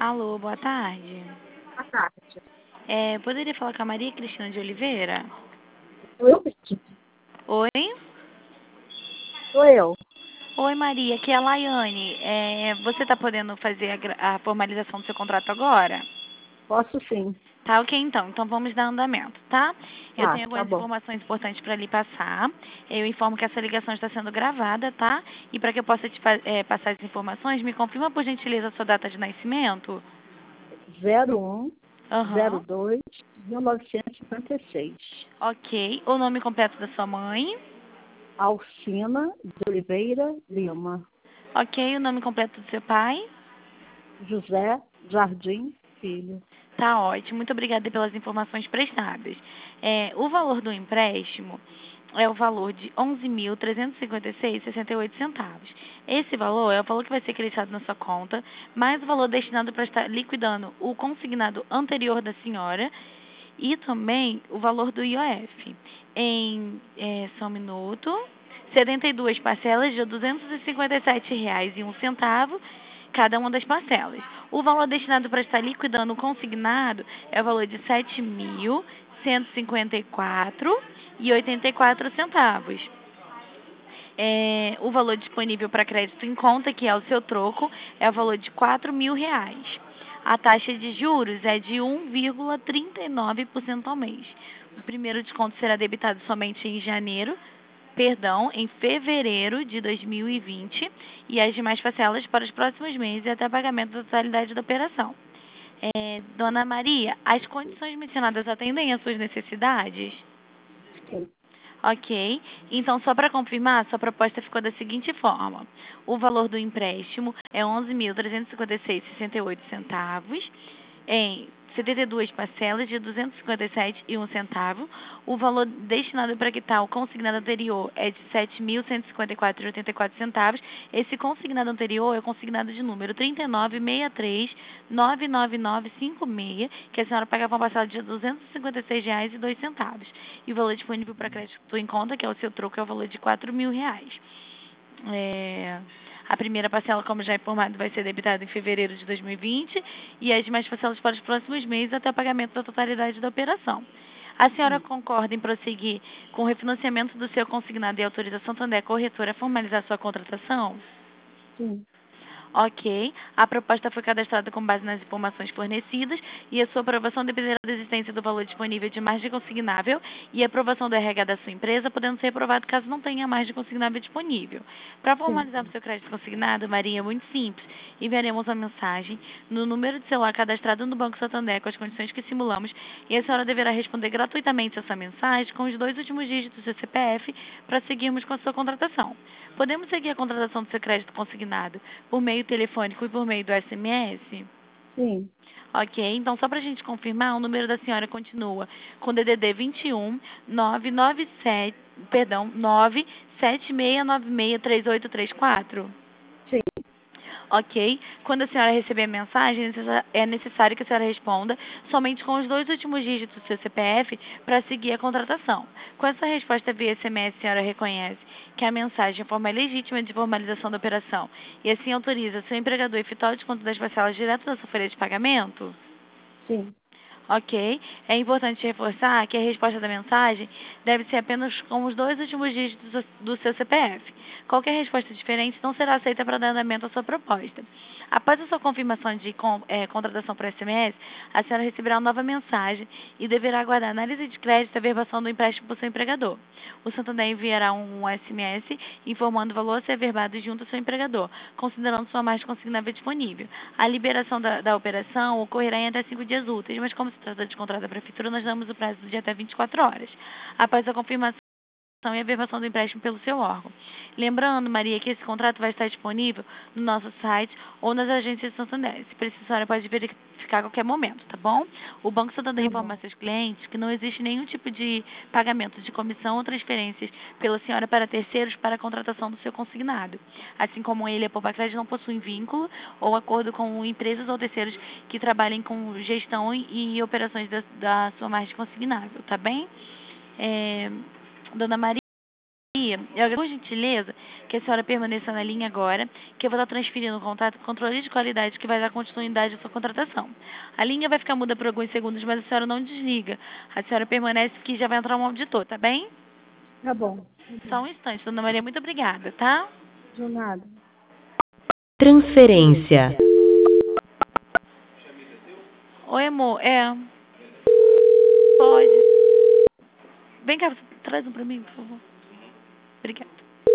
Alô, boa tarde. Boa tarde. Poderia falar com a Maria Cristina de Oliveira? Sou eu, Cristina? Oi? Sou eu. Oi, Maria, aqui é a Laiane. Você está podendo fazer a formalização do seu contrato agora? Posso sim. Tá, ok, então. Então vamos dar andamento, tá? Eu tenho Tá algumas bom. informações importantes para lhe passar. Eu informo que essa ligação está sendo gravada, tá? E para que eu possa passar as informações, me confirma por gentileza a sua data de nascimento? 01 Aham. 02 1956. Ok. O nome completo da sua mãe? Alcina de Oliveira Lima. Ok. O nome completo do seu pai? José Jardim Filho. Tá ótimo, muito obrigada pelas informações prestadas. O valor do empréstimo é o valor de R$ 11.356,68. Esse valor é o valor que vai ser creditado na sua conta, mais o valor destinado para estar liquidando o consignado anterior da senhora e também o valor do IOF. Só um minuto. 72 parcelas de R$ 257,01 cada uma das parcelas. O valor destinado para estar liquidando o consignado é o valor de R$ 7.154,84. O valor disponível para crédito em conta, que é o seu troco, é o valor de R$ 4.000. A taxa de juros é de 1,39% ao mês. O primeiro desconto será debitado somente em fevereiro de 2020 e as demais parcelas para os próximos meses até pagamento da totalidade da operação. Dona Maria, as condições mencionadas atendem às suas necessidades? Sim. Ok. Então, só para confirmar, sua proposta ficou da seguinte forma. O valor do empréstimo é R$ 11.356,68 em 72 parcelas de R$ 257,01. O valor destinado para quitar o consignado anterior é de R$ 7.154,84. Esse consignado anterior é o consignado de número 3963-99956, que a senhora pagava uma parcela de R$ 256,02. E o valor disponível para crédito em conta, que é o seu troco, é o valor de R$ 4.000. A primeira parcela, como já informado, vai ser debitada em fevereiro de 2020 e as demais parcelas para os próximos meses até o pagamento da totalidade da operação. A senhora concorda em prosseguir com o refinanciamento do seu consignado e autoriza a Santander Corretora a formalizar sua contratação? Sim. Ok. A proposta foi cadastrada com base nas informações fornecidas e a sua aprovação dependerá da existência do valor disponível de margem consignável e a aprovação do RH da sua empresa, podendo ser aprovado caso não tenha margem consignável disponível. Para Sim. formalizar o seu crédito consignado, Maria, é muito simples. Enviaremos uma mensagem no número de celular cadastrado no Banco Santander com as condições que simulamos e a senhora deverá responder gratuitamente essa mensagem com os 2 últimos dígitos do seu CPF para seguirmos com a sua contratação. Podemos seguir a contratação do seu crédito consignado por meio telefônico e por meio do SMS? Sim. Ok, então só para a gente confirmar, o número da senhora continua com DDD 21 997, perdão, 976963834. Sim. Ok? Quando a senhora receber a mensagem, é necessário que a senhora responda somente com os 2 últimos dígitos do seu CPF para seguir a contratação. Com essa resposta via SMS, a senhora reconhece que a mensagem é forma legítima de formalização da operação e assim autoriza seu empregador a efetuar o desconto das parcelas direto da sua folha de pagamento? Sim. Ok? É importante reforçar que a resposta da mensagem deve ser apenas com os 2 últimos dígitos do seu CPF. Qualquer resposta diferente não será aceita para dar andamento à sua proposta. Após a sua confirmação de contratação por SMS, a senhora receberá uma nova mensagem e deverá aguardar a análise de crédito e a averbação do empréstimo por seu empregador. O Santander enviará um SMS informando o valor a ser averbado junto ao seu empregador, considerando sua margem consignável disponível. A liberação da operação ocorrerá em até 5 dias úteis, mas como se trata de contrato da prefeitura, nós damos o prazo de até 24 horas. Após a confirmação e a averbação do empréstimo pelo seu órgão. Lembrando, Maria, que esse contrato vai estar disponível no nosso site ou nas agências de Santander. Se precisar, a senhora pode verificar a qualquer momento, tá bom? O Banco Santander Tá informa bom. a seus clientes que não existe nenhum tipo de pagamento de comissão ou transferências pela senhora para terceiros para a contratação do seu consignado. Assim como ele, a Poupa-Crédito não possui vínculo ou acordo com empresas ou terceiros que trabalhem com gestão e operações da sua margem consignável, tá bem? Dona Maria. Eu, por gentileza, que a senhora permaneça na linha agora, que eu vou estar transferindo o contato com o controle de qualidade que vai dar continuidade à sua contratação. A linha vai ficar muda por alguns segundos, mas a senhora não desliga. A senhora permanece que já vai entrar um auditor, tá bem? Tá bom. Só um instante, dona Maria, muito obrigada, tá? De nada. Transferência. Oi, amor, pode. Vem cá, traz um pra mim, por favor. Obrigada.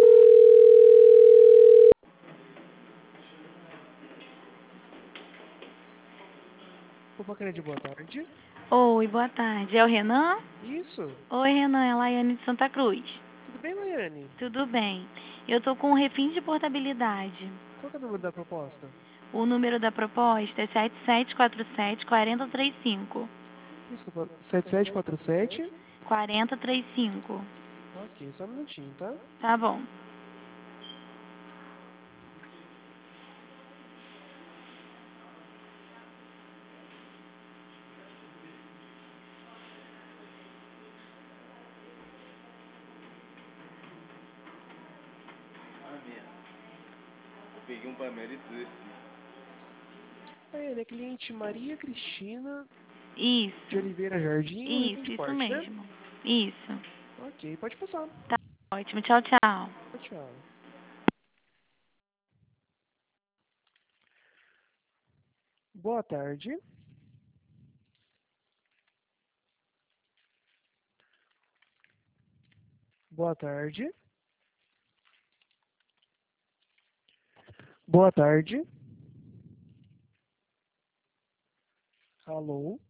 Popocred, boa tarde. Oi, boa tarde. É o Renan? Isso. Oi, Renan, é a Laiane de Santa Cruz. Tudo bem, Laiane? Tudo bem. Eu tô com um refim de portabilidade. Qual que é o número da proposta? O número da proposta é 7747-4035. Desculpa, 7747. 4035. Ok, só um minutinho, tá? Tá bom. Eu peguei um Pamela e trouxe. Laiane, é cliente Maria Cristina de Isso. Oliveira Jardim, o refém de Isso porte, né? mesmo. Isso. Ok, pode passar. Tá ótimo. Tchau, tchau. Tchau. Boa tarde. Boa tarde. Boa tarde. Alô?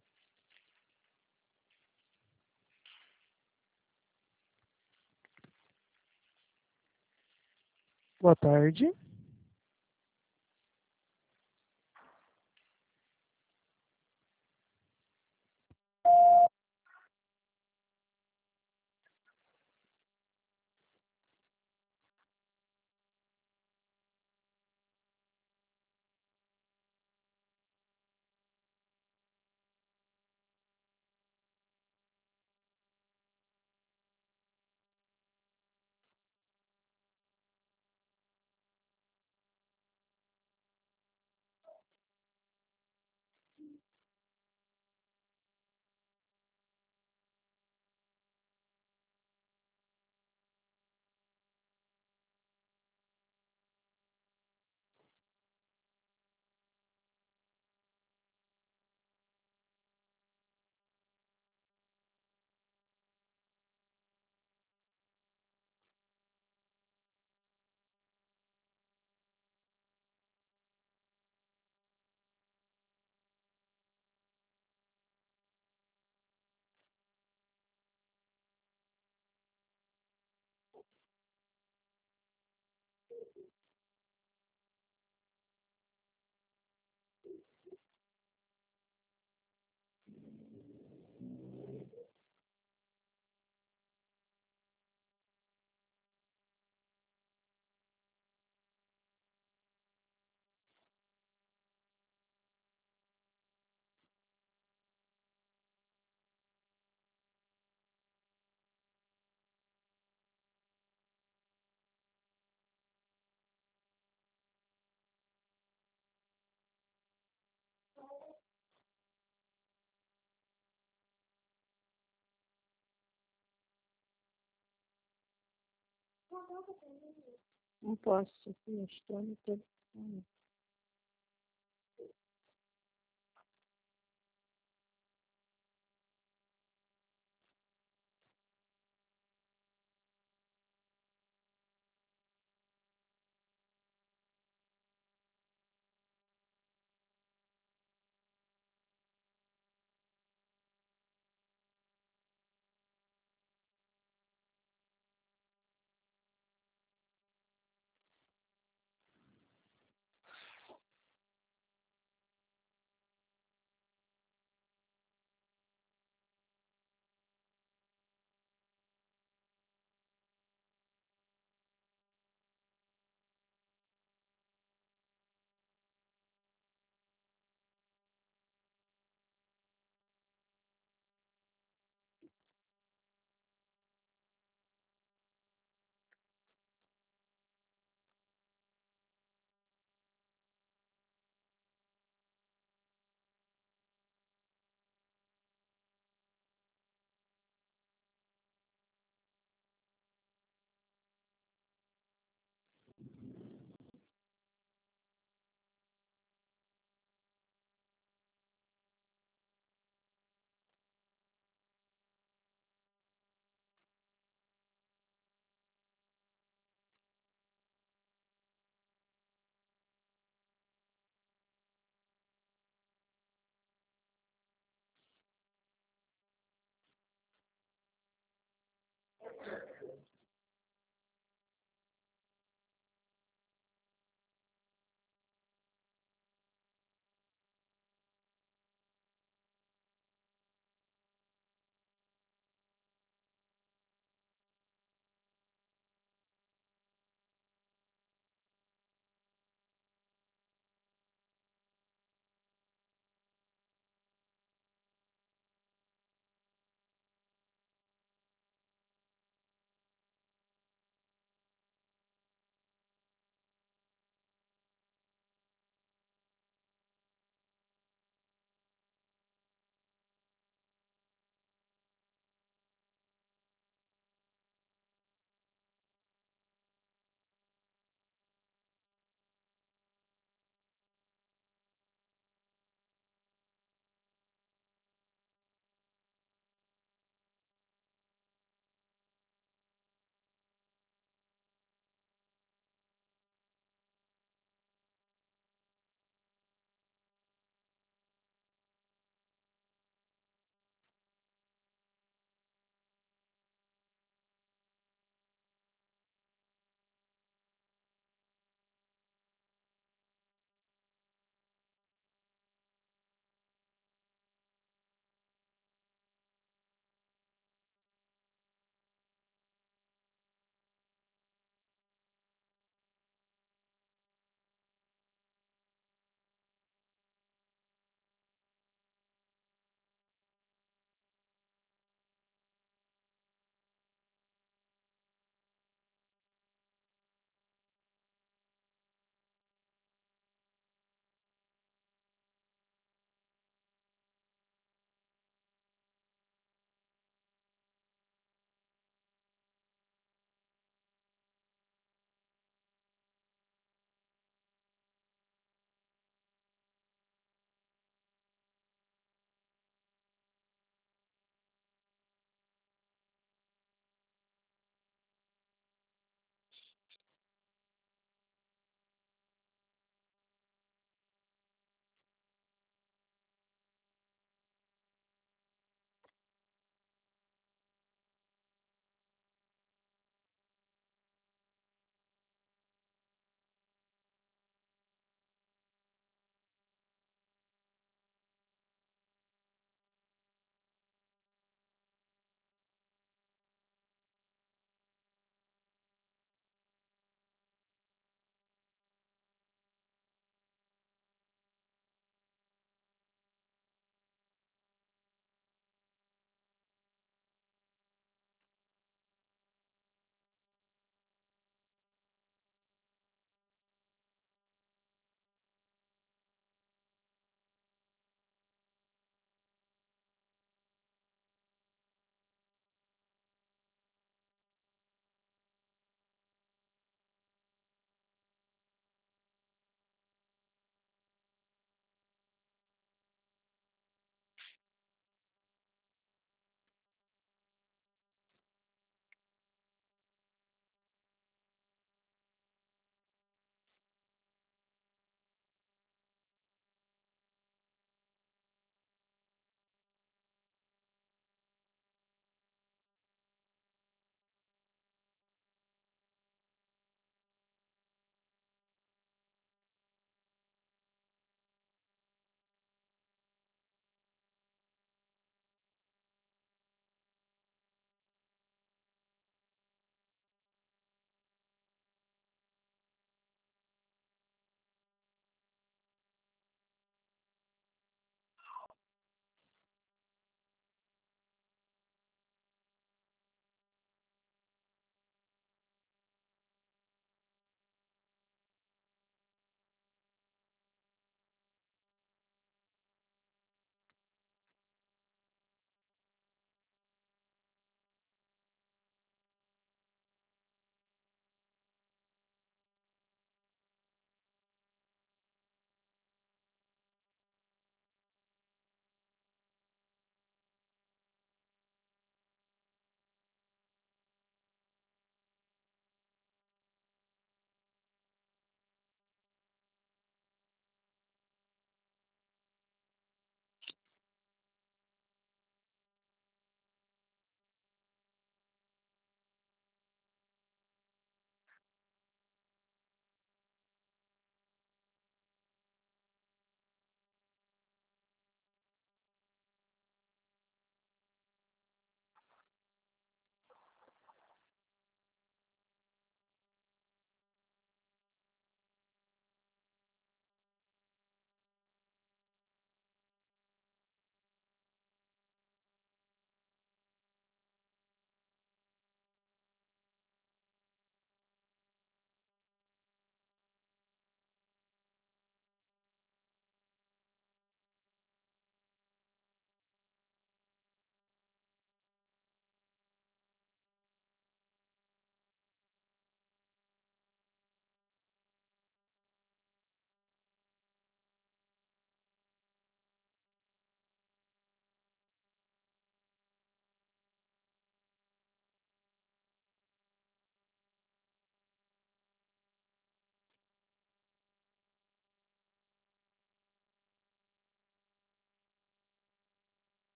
Boa tarde. Não posso. Estou no telefone.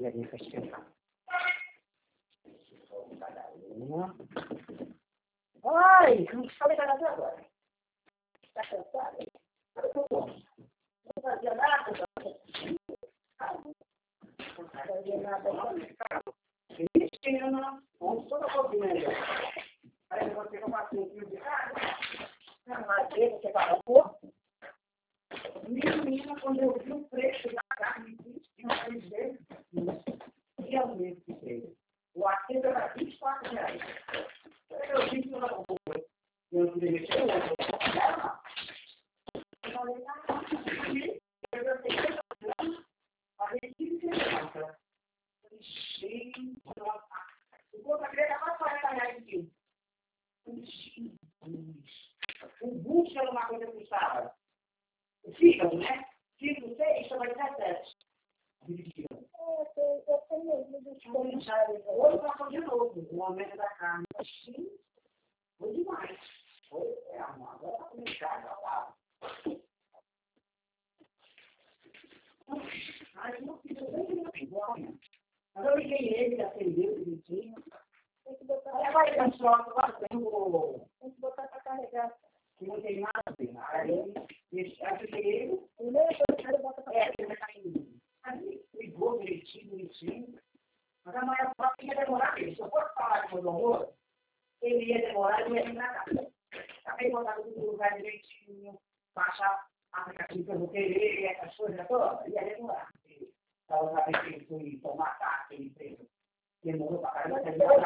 ali para esquentar. Cada uma. Ai, não sabe nada agora. Está cansado? Não fazia nada. Não fazia nada. Cristina, vamos toda a cozinha. Aí você não passou um fio de carne. Na madeira, você parou. Menina, quando eu vi o preço da carne, eu falei, realmente fiquei. O arquivo era R$24. Eu vi que não era bom. Eu não poderia mexer o outro. Eu falei, eu já sei que a gente se levanta. Gente, o conta grega é mais R$40 aqui. O bucho era uma coisa que custava. O fígado, né? Fígado 6, chama de 17. Eu tenho hoje passou de novo. O aumento da carne. Sim, foi demais. Foi, agora vai começar a falar. Aí não fiz bem. Mas eu liguei ele, acendeu direitinho. Tem que botar. Vai tem que botar para carregar. Que não tem nada a ver. Aí eu liguei ele. Ele bota para carregar. Ele vai cair. Aí ligou direitinho. Mas a maior parte ia demorar mesmo. Se eu fosse falar com o doutor, ele ia demorar e ia vir na casa. Acabei de botar tudo no lugar direitinho, baixar aplicativo que eu vou querer, essas coisas todas, ia demorar. Para outra vez que ele foi tomar carta, ele fez. Demorou para caramba,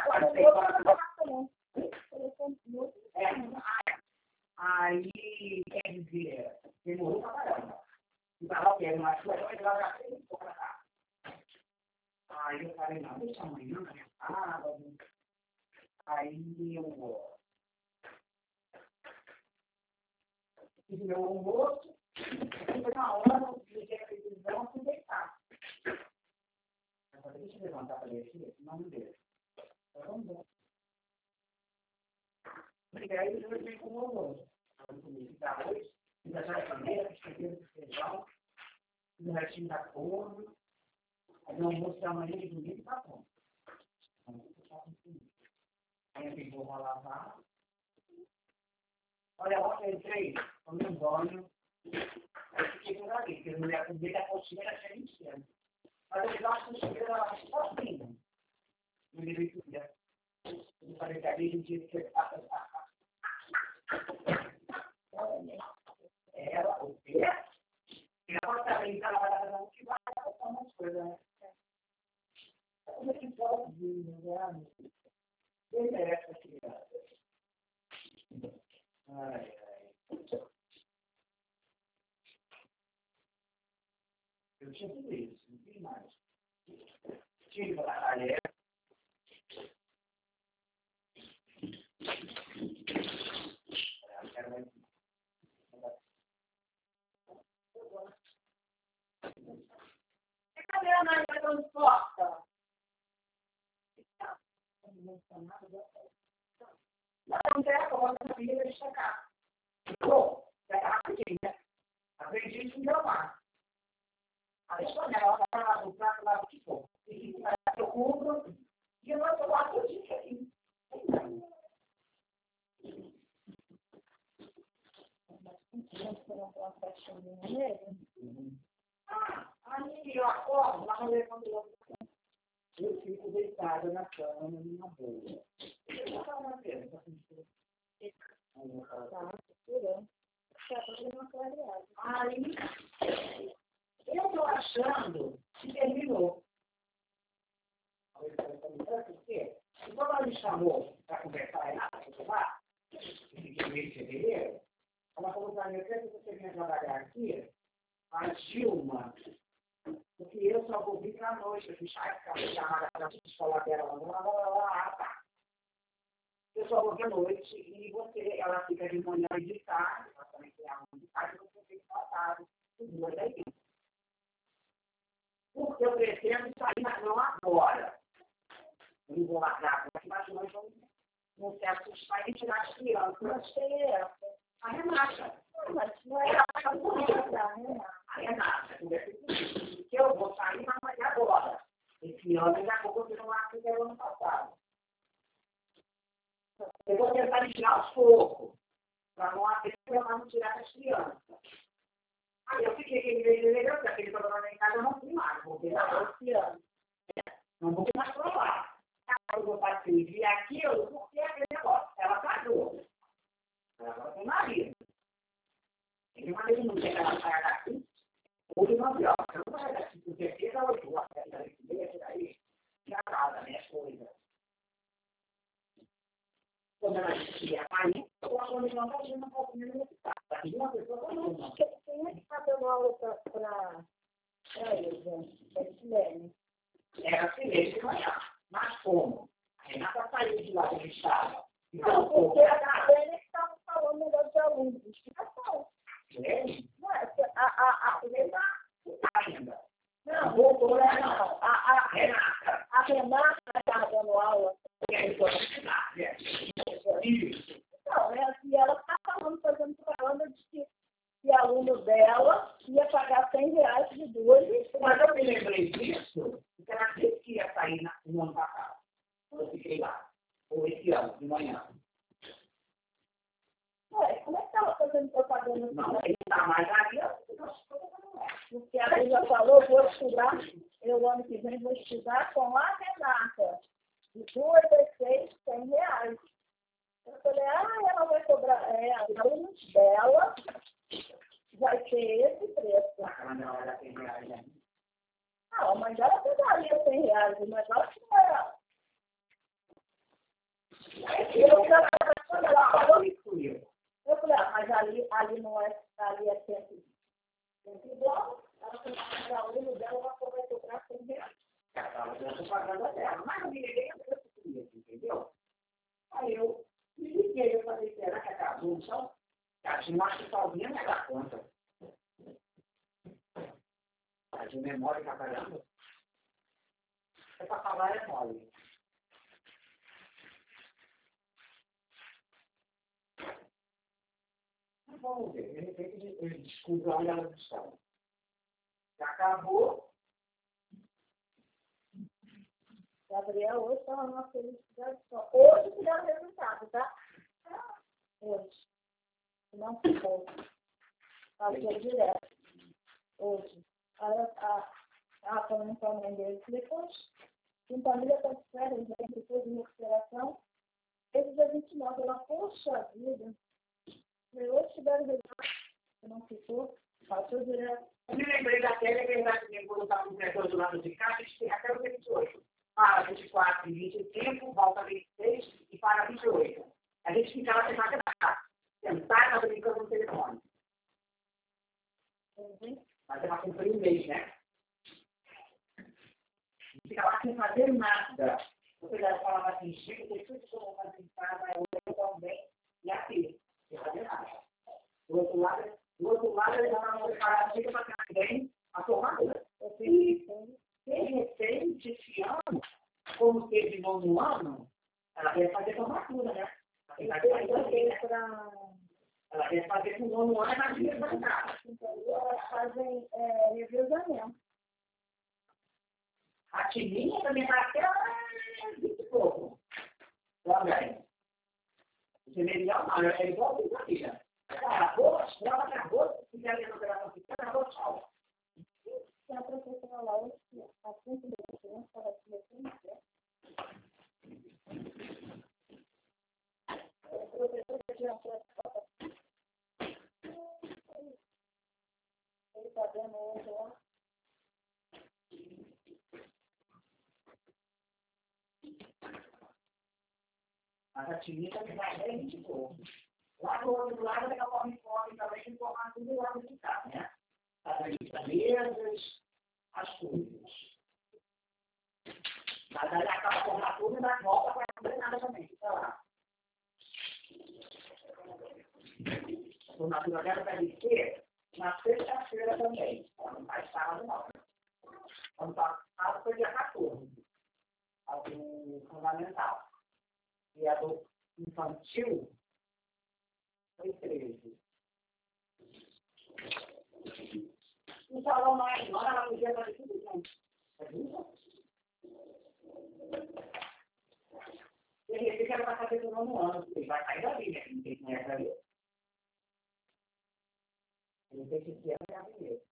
aí, quer dizer, demorou para caramba. E estava querendo uma coisa, mas ela já fez um pouco da carta. Aí eu falei, não, deixa amanhã, né? Sábado. Aí eu fiz meu almoço, depois na hora eu liguei a televisão e fui deitar. Eu falei, deixa eu levantar para ver aqui, não me deixa. Vamos ver. E aí eu liguei com o almoço. Eu comecei a dar arroz, fiz a jarabaneira, fiz o feijão, fiz o restinho da forma. Aí o almoço da manhã de domingo está bom. Aí eu pegou uma lavar. Olha, ontem eu entrei, tomei um banho. Aí fiquei por ali, porque a mulher comigo a coxinha era cheia de cena. Mas eu acho que a coxinha era sozinha. Não me veio tudo. Eu falei que ali a gente tinha que ela, o quê? E agora também está lá que vai fazer umas coisas, né? Como é que pode vir, né? Quem merece essa criança? Ai. Eu tinha tudo isso, não tem mais. Tinha para a talher. Cadê a Ana que não importa? Não tem a porta da filha de checar. Bom, é rapidinho, né? Aprendi isso em Gramar. A espanhola vai lá no prato, lá o que for. E eu compro e eu vou lá todo dia aqui. Aí eu acordo, lá no levando eu fico deitada na cama, numa boa. Eu vou falar na tela, aí, eu estou achando que terminou. Por quê? E quando ela me chamou para conversar lá, fiquei meio de fevereiro, ela falou para mim, eu quero que você venha trabalhar aqui, a Gilma, porque eu só vou vir para a noite, eu fui chamada para a escola dela, lá. Eu só vou vir à noite e você, ela fica de manhã e de tarde, ela também tem a mão de tarde, você fica tratado, tudo aí. Porque eu pretendo sair, mas não agora. Eu não vou largar, mas nós vamos não se assustar e tirar as crianças. A Renata. Mas não é a Renata. A Renata. Que eu vou sair, mas agora. Esse ano, daqui a pouco eu fiz uma arte que era o ano passado. Eu vou tentar tirar aos poucos, para não tirar as crianças. Aí eu fiquei porque aquele programa em casa eu não fui mais, porque era esse ano. Não vou mais para lá. Aí eu vou fazer aquilo, porque é aquele negócio. Ela casou. Ela agora tem marido. E uma vez não chega ela saia daqui, hoje não viu. Eu não saio daqui, porque fez a 8 horas, aí, já casa, né, as coisas. Quando ela ia sair, eu acho que não está fazendo um pouquinho de necessidade. E uma pessoa não. Quem é que está dando aula para eles, gente? É Silene. Era Silene de manhã. Mas como? A Renata saiu de lá onde estava. Não, porque a Silene que estava falando melhor de alunos. Explicação. Silene? Não, a Silene está ainda. Não, doutora, não. A Renata. A Renata estava dando aula. Não, e ela está falando, fazendo propaganda de que aluno dela ia pagar R$100 de duas. Mas eu me lembrei disso, porque ela disse que ia sair no ano passado. Eu fiquei lá, ou esse ano, de manhã. Ué, como é que estava fazendo propaganda? Não, ele está mais ali, porque ela já falou, vou estudar, eu ano que vem vou estudar com a Renata. De 2 a 6, R$100. Eu falei, ela vai cobrar, alunos dela, vai ter esse preço. Mas não era R$100, né? Não, mas ela pegaria R$100, mas ela não era. Eu falei, mas ali não é, ali é sempre igual. Ela falou que o aluno dela vai cobrar R$100. Eu estou pagando dela, mas não me liguei a isso, entendeu? Aí eu me liguei, eu falei, será que acabou? Então, a ginástica sozinha não dá conta. A de memória tá caramba. É para falar é mole. Vamos ver, de repente ele descobre onde ela está. Já acabou. Gabriel, hoje estava numa felicidade só. Hoje que dá o resultado, tá? Hoje. Não ficou. Passou direto. Hoje. Aí a falando com a mãe dele. Depois, em família está de férias, depois de recuperação. Esse dia 29, ela, poxa vida. Hoje tiveram resultado. Não ficou. Passou direto. Eu me lembrei daquela que ele quando estava no diretor do lado de cá, a gente tem até o 28. Para 24 e 25, volta 26 e para 28. A gente ficava sentada na casa. Sentada, brincando no telefone. Mas ela cumpriu um mês, né? Não ficava sem fazer nada. Você já falava assim, chega, tem tudo que eu vou fazer em casa, eu também, e aqui, sem fazer nada. Do outro lado, ele já estava preparado, chega para cá, bem, a formatura. De repente, esse ano, como teve no ano, ela deve fazer formatura, né? Ela deve fazer com o nono ano na vida da casa. Então, elas fazem revezamento. A Tininha também está até 20 e pouco. Também. O semelhante não, é igual a sua filha. Acabou, ela acabou, se quiser ver a operação pequena, acabou, tchau. Se a professora lá, a frente da criança, ela aqui assim, né? O professor tinha ele está dando hoje lá. Mas a Tininha também vai bem 20 e pouco. Lá do outro lado, ela come fome também, informar tudo lá de cá, né? As mesas, as coisas. Mas aí acaba a formatura e na volta para não fazer nada também. Fica lá. A formatura dela deve ser na sexta-feira também. Ela não faz sábado, não. Ano passado foi dia 14. O fundamental. E a do infantil foi 13. No salão mais, ela podia fazer tudo junto. esse aqui é a minha primeira.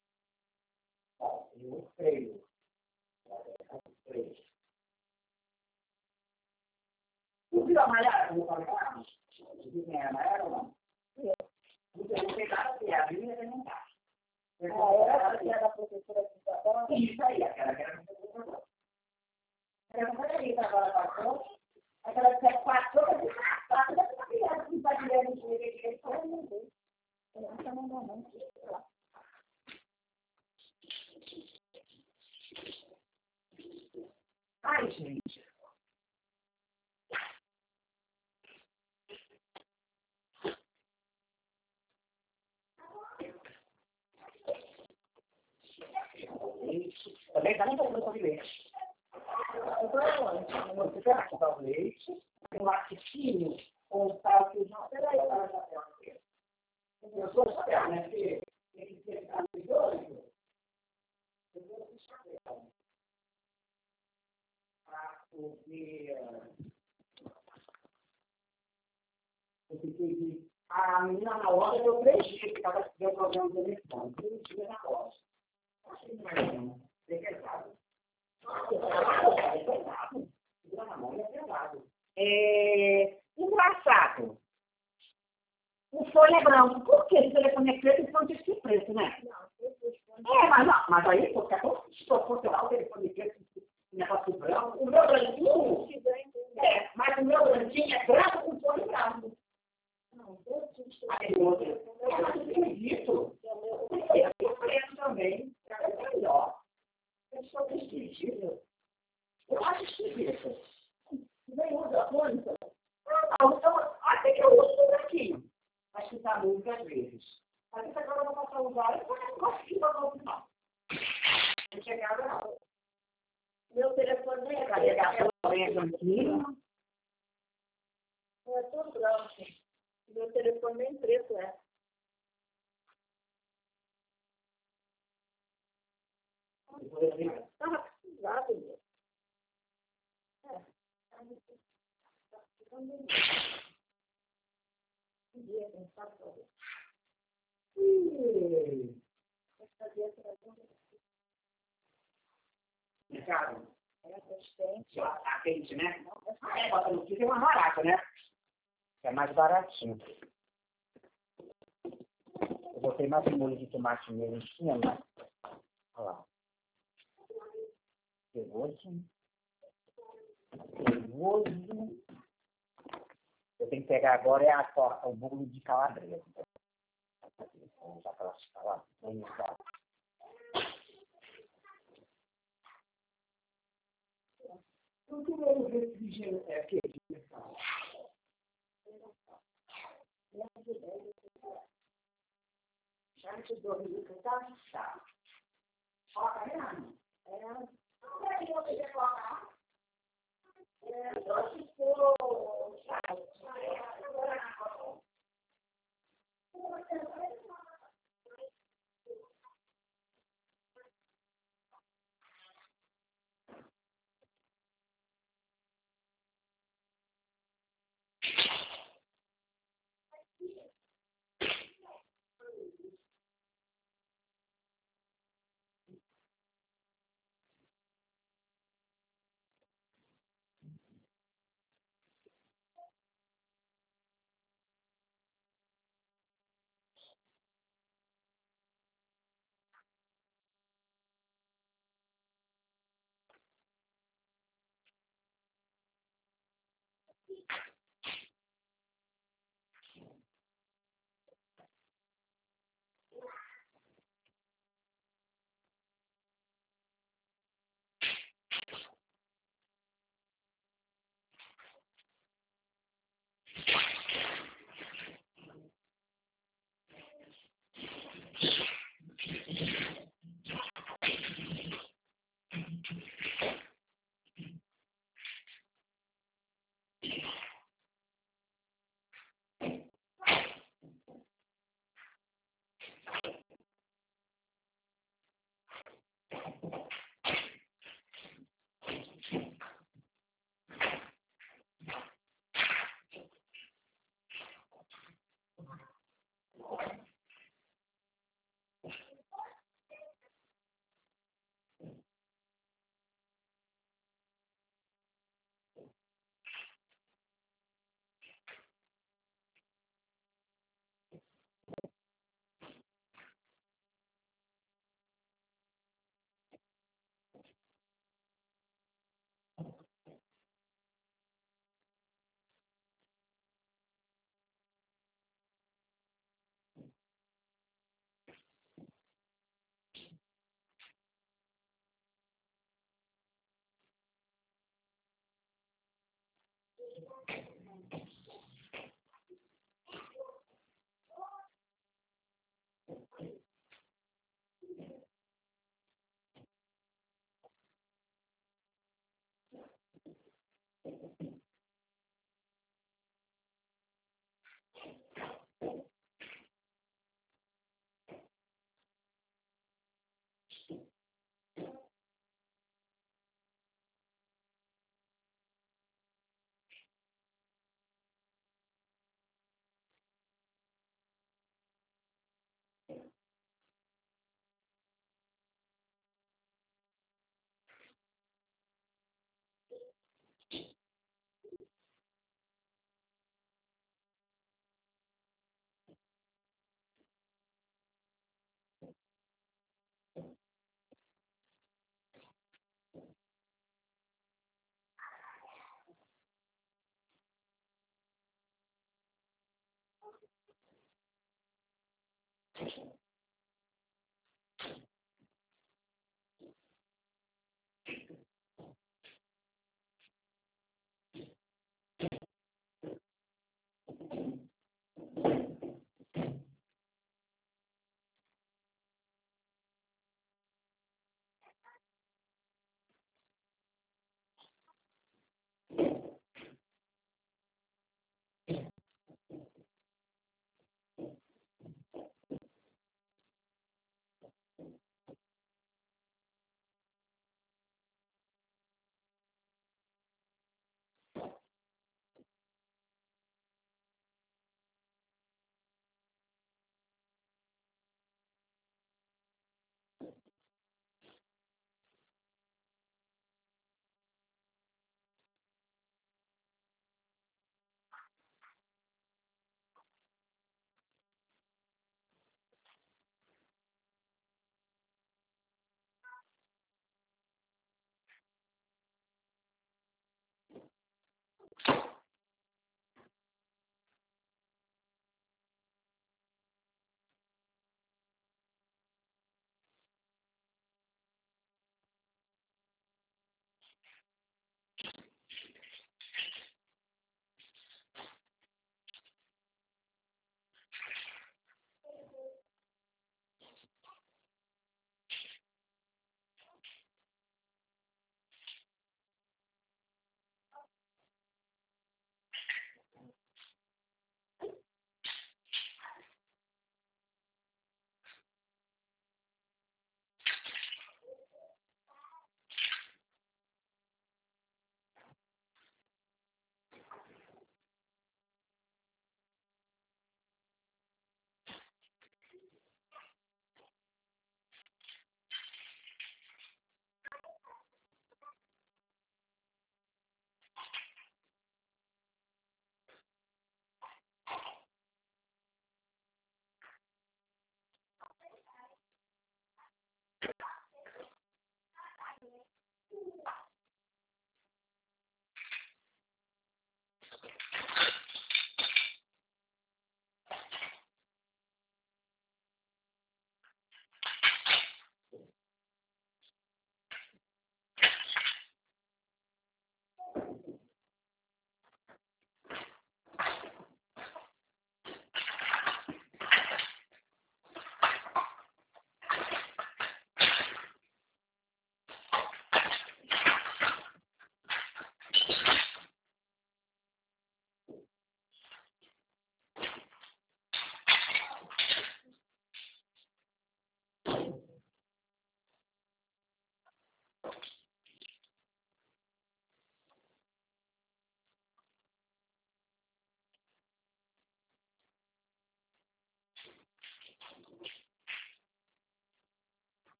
Ó, eu creio. Tu viu a Maiara? Eu falei, você viu quem é a Maiara ou não? Você não tem nada que a minha não tá. Ela que era a professora de trabalho. Isso aí, aquela que era a professora de trabalho. Ela não foi ali, agora passou. Aquela que passou, passou dessa criança que vai dizer no dia que ele falou, meu Deus. Eu não sei não. Ai, gente. Também está nem falando de leite. Você quer comprar o leite, um laticínio, ou um tal que não. Peraí, eu sou chapéu, né? Porque tem que ser doido. Eu vou ser chapéu. Porque a menina na loja deu 3 dias que estava deu problema do telefone. 3 dias na loja. Achei que não vai não. É pesado. É pesado. Segura na mão, é pesado. Engraçado. O folha é branco. Por que o telefone é preto e o telefone diz que é preto, né? Mas aí, porque é proporcional o telefone preto e negócio branco. O meu branquinho, mas o meu branquinho é branco com folha branco. Aí outro, eu não acredito. Eu preto também. É melhor. Eu sou esquisito. Eu acho esquisito. Nem usa muito. Então, até que eu uso o branquinho. Acho que está muito às vezes. Mas isso agora eu vou passar a usar. Eu não gosto de usar o final. Não chegava, não. Meu telefone é carregar pela branquinho. É tudo branco. Meu telefone nem preto é. Estava precisado mesmo. Ricardo, a quente, né? Bota no frio, é uma barata, né? É mais baratinho. Eu botei mais um molho de tomate mesmo em cima. Olha lá. Pegoso. Eu tenho que pegar agora o bolo de calabresa. Já para lá. Vamos lá. O que eu refrigero é aquele? Já te dou o tá? Coloca aí, não? Não é que você colocar. Eu te dou.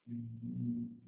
Uhum.